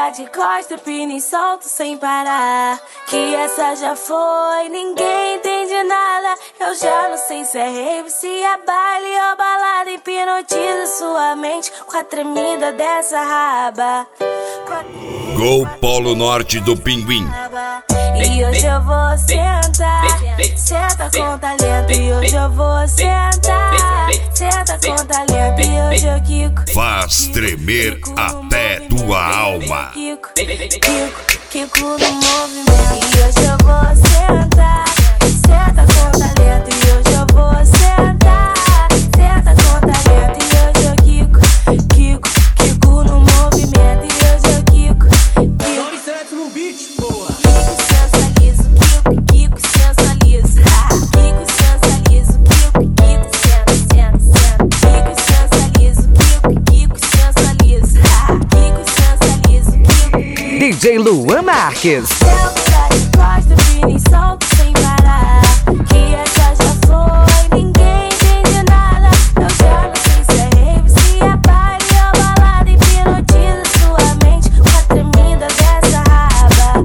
Senta de costa, pina e solto sem parar. Que essa já foi, ninguém entende nada. Eu já não sei se é rave, se é baile ou balada. Hipnotiza sua mente com a tremida dessa raba. Gol Polo Norte do Pinguim. E hoje eu vou sentar, senta com talento. E hoje eu vou sentar, senta com talento. E hoje eu quico, faz tremer até tua alma. Quico no movimento. E hoje eu vou sentar, senta com talento. E hoje eu vou sentar, senta com talento. E hoje eu quico no movimento. E hoje eu quico no beat, porra. Sensualizo, quico sensualizo. Quico sensualizo, quico senta. Quico sensualizo, quico sensualizo. Quico sensualizo, DJ Luan Marques. Senta de costa, pina e solto sem parar. Que essa já foi, ninguém entende nada. Eu já não sei se é rave, se é baile ou balada. Hipnotiza sua mente com a tremida dessa raba.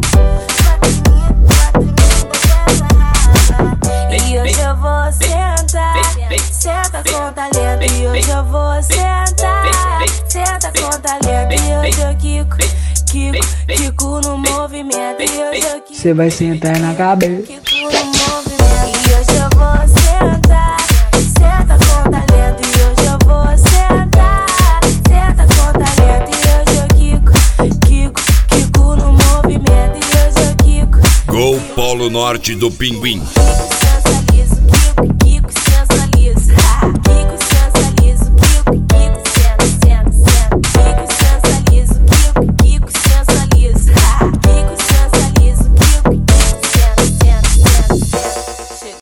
E hoje eu vou sentar, senta com talento. E hoje eu vou sentar, senta com talento. E hoje eu quico no movimento. E hoje eu quico. Você vai sentar na cabeça. Quico no movimento. E hoje eu vou sentar, senta com talento. E hoje eu vou sentar, senta com talento. E hoje eu quico no movimento. E hoje eu quico. Gol Polo Norte do Pinguim. Quico